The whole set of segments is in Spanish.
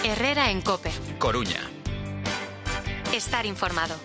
Herrera en COPE. Coruña. Estar informado.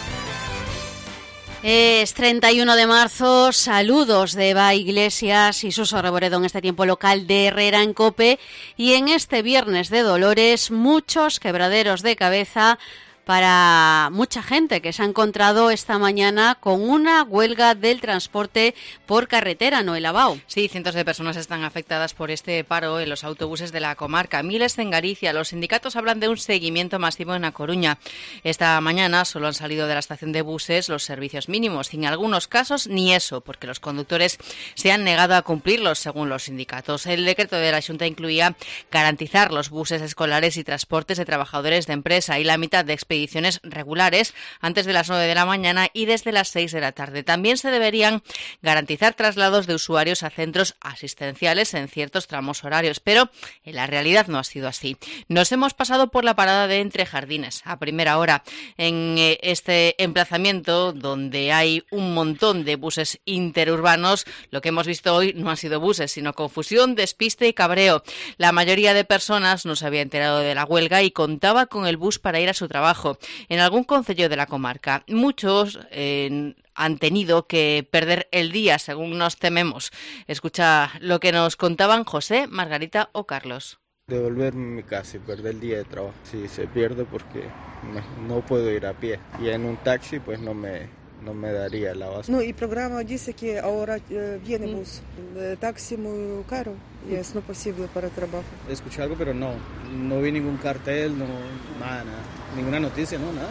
Es 31 de marzo, saludos de Eva Iglesias y Suso Reboredo en este tiempo local de Herrera en COPE, y en este viernes de Dolores muchos quebraderos de cabeza para mucha gente que se ha encontrado esta mañana con una huelga del transporte por carretera, Noela Bao. Sí, cientos de personas están afectadas por este paro en los autobuses de la comarca. Miles en Galicia. Los sindicatos hablan de un seguimiento masivo en A Coruña. Esta mañana solo han salido de la estación de buses los servicios mínimos. En algunos casos ni eso, porque los conductores se han negado a cumplirlos, según los sindicatos. El decreto de la Xunta incluía garantizar los buses escolares y transportes de trabajadores de empresa y la mitad de expediciones regulares antes de las 9 de la mañana y desde las 6 de la tarde. También se deberían garantizar traslados de usuarios a centros asistenciales en ciertos tramos horarios, pero en la realidad no ha sido así. Nos hemos pasado por la parada de Entre Jardines a primera hora en este emplazamiento donde hay un montón de buses interurbanos. Lo que hemos visto hoy no han sido buses, sino confusión, despiste y cabreo. La mayoría de personas no se había enterado de la huelga y contaba con el bus para ir a su trabajo en algún concello de la comarca. Muchos han tenido que perder el día, según nos tememos. Escucha lo que nos contaban José, Margarita o Carlos. Devolverme a mi casa y perder el día de trabajo. Sí, se pierde porque no puedo ir a pie. Y en un taxi pues no me daría la base. No, y el programa dice que ahora viene bus. El taxi muy caro y es no posible para trabajo. Escuché algo, pero no vi ningún cartel, nada, ninguna noticia, nada.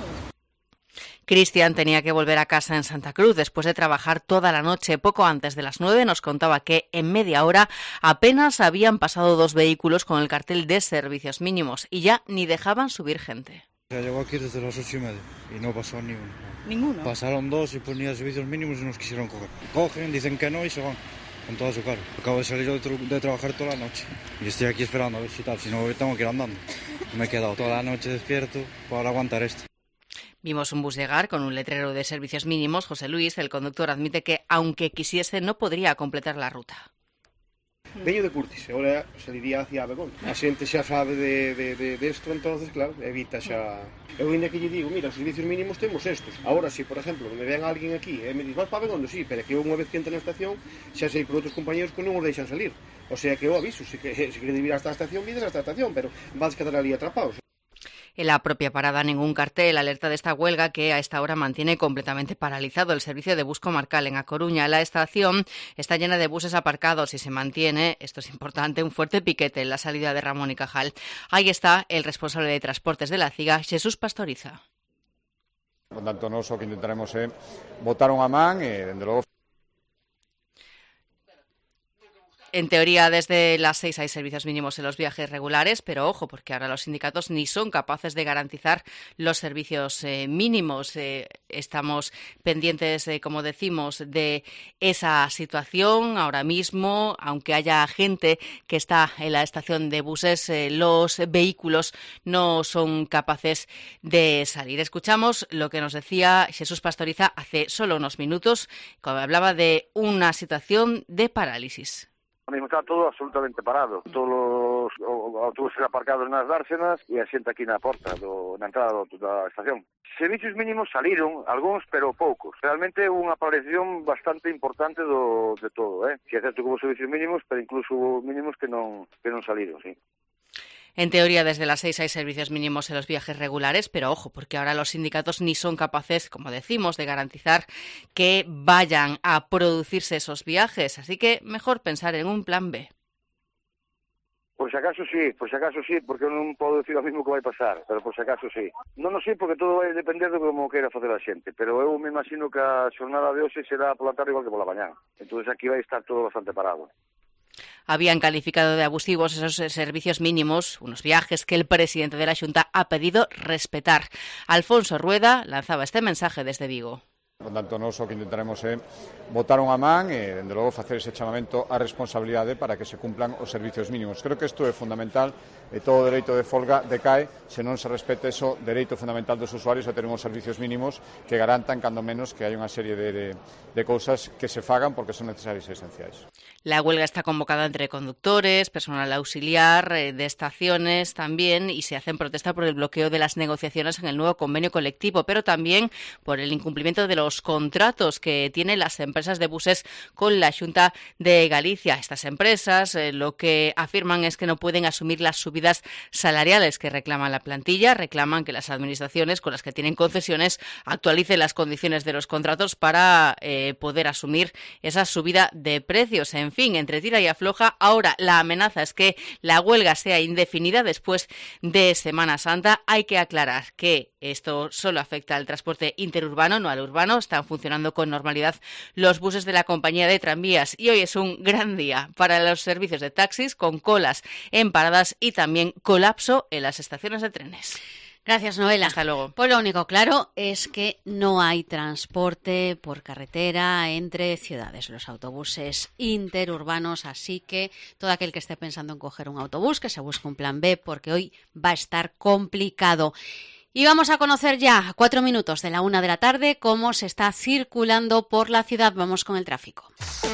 Cristian tenía que volver a casa en Santa Cruz después de trabajar toda la noche. Poco antes de las 9 nos contaba que en media hora apenas habían pasado 2 vehículos con el cartel de servicios mínimos y ya ni dejaban subir gente. Ya llegó aquí desde las 8:30 y no pasó ni uno. ¿Ninguno? Pasaron 2 y ponían servicios mínimos y nos quisieron coger. Cogen, dicen que no y se van con toda su cara. Acabo de salir yo de trabajar toda la noche y estoy aquí esperando a ver si tal, si no tengo que ir andando. Me he quedado toda la noche despierto para aguantar esto. Vimos un bus llegar con un letrero de servicios mínimos. José Luis, el conductor, admite que aunque quisiese no podría completar la ruta. Veño de Curtis, ahora saliría hacia Abegón. A xente xa sabe de esto, entonces, claro, evita xa... Eu ainda que lle digo, mira, os servicios mínimos temos estos. Ahora, si, por exemplo, me ven alguén aquí e me diz, vas para Abegón? Sí, pero que eu unha vez que entra na estación xa sei por outros compañeros que non os deixan salir. O sea que eu aviso, se queres ir hasta a estación, vides hasta a estación, pero vas quedar ali atrapados. En la propia parada ningún cartel alerta de esta huelga que a esta hora mantiene completamente paralizado el servicio de bus comarcal en A Coruña. La estación está llena de buses aparcados y se mantiene, esto es importante, un fuerte piquete en la salida de Ramón y Cajal. Ahí está el responsable de transportes de la CIGA, Jesús Pastoriza. Por tanto, nós o que intentaremos é botar unha man e, dende logo, en teoría, desde las 6 hay servicios mínimos en los viajes regulares, pero ojo, porque ahora los sindicatos ni son capaces de garantizar los servicios mínimos. Estamos pendientes, como decimos, de esa situación ahora mismo. Aunque haya gente que está en la estación de buses, los vehículos no son capaces de salir. Escuchamos lo que nos decía Jesús Pastoriza hace solo unos minutos, cuando hablaba de una situación de parálisis. Ahora mismo está todo absolutamente parado. Todos os autobuses aparcados nas dársenas e a xente aquí na porta, na entrada da estación. Servicios mínimos saliron, algúns, pero poucos. Realmente é unha paralización bastante importante de todo, Si é certo que hubo servicios mínimos, pero incluso hubo mínimos que non saliron, sí. En teoría, desde las 6 hay servicios mínimos en los viajes regulares, pero ojo, porque ahora los sindicatos ni son capaces, como decimos, de garantizar que vayan a producirse esos viajes. Así que mejor pensar en un plan B. Por si acaso sí, porque eu non podo decir o mismo que vai pasar, pero por si acaso sí. Non sei, porque todo vai depender de como queira facer a xente, pero eu me imagino que a xornada de hoxe será pola tarde igual que pola mañá. Entón aquí vai estar todo bastante parado. Habían calificado de abusivos esos servicios mínimos, unos viajes que el presidente de la Xunta ha pedido respetar. Alfonso Rueda lanzaba este mensaje desde Vigo. Por tanto, nós o que intentaremos é botar unha man e, dende logo, facer ese chamamento á responsabilidade para que se cumplan os servicios mínimos. Creo que isto é fundamental e todo o dereito de folga decae se non se respete ese dereito fundamental dos usuarios a ter uns servicios mínimos que garantan, cando menos, que hai unha serie de cousas que se fagan porque son necesarias e esenciais. La huelga está convocada entre conductores, personal auxiliar, de estaciones también, y se hace en protesta por el bloqueo de las negociaciones en el nuevo convenio colectivo, pero también por el incumplimiento de los contratos que tienen las empresas de buses con la Xunta de Galicia. Estas empresas lo que afirman es que no pueden asumir las subidas salariales que reclama la plantilla, reclaman que las administraciones con las que tienen concesiones actualicen las condiciones de los contratos para poder asumir esa subida de precios. En fin, entre tira y afloja, ahora la amenaza es que la huelga sea indefinida después de Semana Santa. Hay que aclarar que esto solo afecta al transporte interurbano, no al urbano. Están funcionando con normalidad los buses de la compañía de tranvías y hoy es un gran día para los servicios de taxis, con colas en paradas y también colapso en las estaciones de trenes. Gracias, Noela. Hasta luego. Pues lo único claro es que no hay transporte por carretera entre ciudades, los autobuses interurbanos, así que todo aquel que esté pensando en coger un autobús, que se busque un plan B, porque hoy va a estar complicado. Y vamos a conocer ya, a 4 minutos de la 1 de la tarde, cómo se está circulando por la ciudad. Vamos con el tráfico.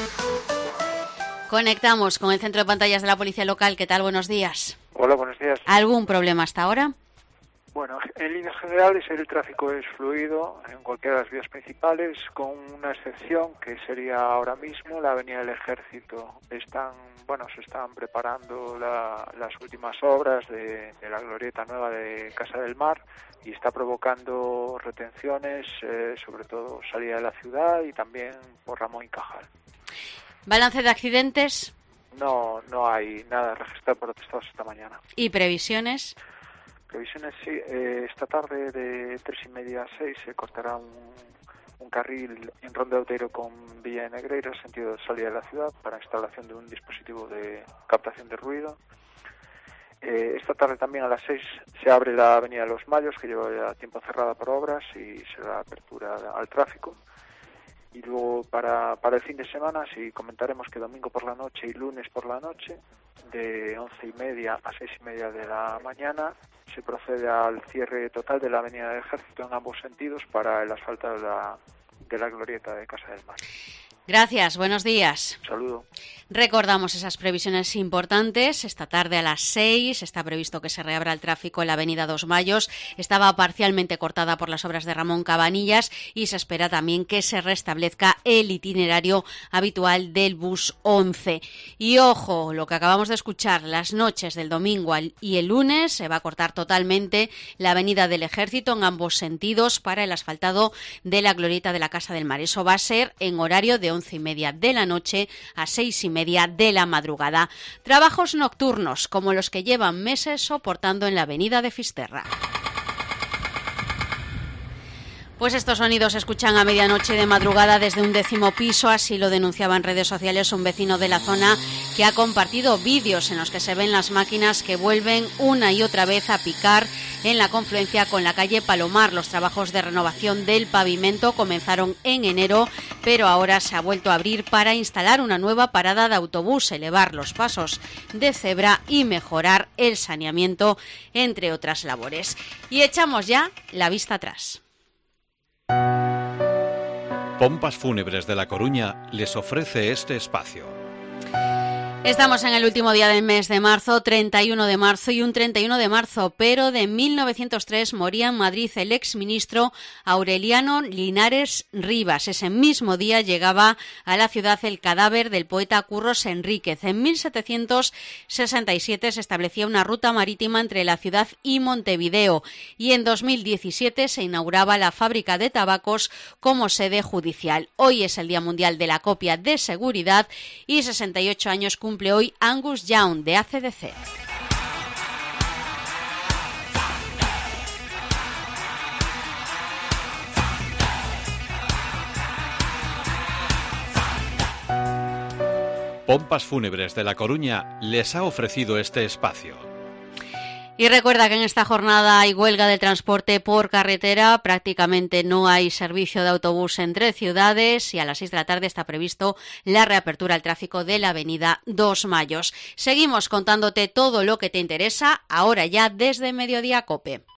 Conectamos con el centro de pantallas de la Policía Local. ¿Qué tal? Buenos días. Hola, buenos días. ¿Algún problema hasta ahora? Bueno, en líneas generales el tráfico es fluido en cualquiera de las vías principales, con una excepción que sería ahora mismo la Avenida del Ejército. Se están preparando las últimas obras de la glorieta nueva de Casa del Mar y está provocando retenciones, sobre todo salida de la ciudad y también por Ramón y Cajal. ¿Balance de accidentes? No hay nada registrado por protestados esta mañana. ¿Y previsiones? Previsiones, sí. Esta tarde de 3:30 a 6 se cortará un carril en Ronda de Outeiro con Villa de Negreira, sentido de salida de la ciudad, para instalación de un dispositivo de captación de ruido. Esta tarde también a las 6 se abre la Avenida de los Mayos, que lleva ya tiempo cerrada por obras, y se da apertura al tráfico. Y luego para el fin de semana sí comentaremos que domingo por la noche y lunes por la noche, de 11:30 a 6:30 de la mañana, se procede al cierre total de la Avenida del Ejército en ambos sentidos para el asfalto de la glorieta de Casa del Mar. Gracias, buenos días. Un saludo. Recordamos esas previsiones importantes. Esta tarde a las 6 está previsto que se reabra el tráfico en la Avenida Dos Mayos. Estaba parcialmente cortada por las obras de Ramón Cabanillas y se espera también que se restablezca el itinerario habitual del bus 11. Y ojo, lo que acabamos de escuchar, las noches del domingo y el lunes se va a cortar totalmente la Avenida del Ejército en ambos sentidos para el asfaltado de la glorieta de la Casa del Mar. Eso va a ser en horario de 11:30 de la noche a 6:30 de la madrugada. Trabajos nocturnos, como los que llevan meses soportando en la avenida de Fisterra. Pues estos sonidos se escuchan a medianoche de madrugada desde un 10º piso, así lo denunciaba en redes sociales un vecino de la zona que ha compartido vídeos en los que se ven las máquinas que vuelven una y otra vez a picar en la confluencia con la calle Palomar. Los trabajos de renovación del pavimento comenzaron en enero, pero ahora se ha vuelto a abrir para instalar una nueva parada de autobús, elevar los pasos de cebra y mejorar el saneamiento, entre otras labores. Y echamos ya la vista atrás. Pompas Fúnebres de La Coruña les ofrece este espacio. Estamos en el último día del mes de marzo, 31 de marzo y un 31 de marzo, pero de 1903 moría en Madrid el exministro Aureliano Linares Rivas. Ese mismo día llegaba a la ciudad el cadáver del poeta Curros Enríquez. En 1767 se establecía una ruta marítima entre la ciudad y Montevideo y en 2017 se inauguraba la fábrica de tabacos como sede judicial. Hoy es el Día Mundial de la Copia de Seguridad y 68 años cumple hoy Angus Young de ACDC. Pompas Fúnebres de La Coruña les ha ofrecido este espacio. Y recuerda que en esta jornada hay huelga de transporte por carretera, prácticamente no hay servicio de autobús entre ciudades y a las 6 de la tarde está previsto la reapertura al tráfico de la avenida Dos Mayos. Seguimos contándote todo lo que te interesa, ahora ya desde Mediodía Cope.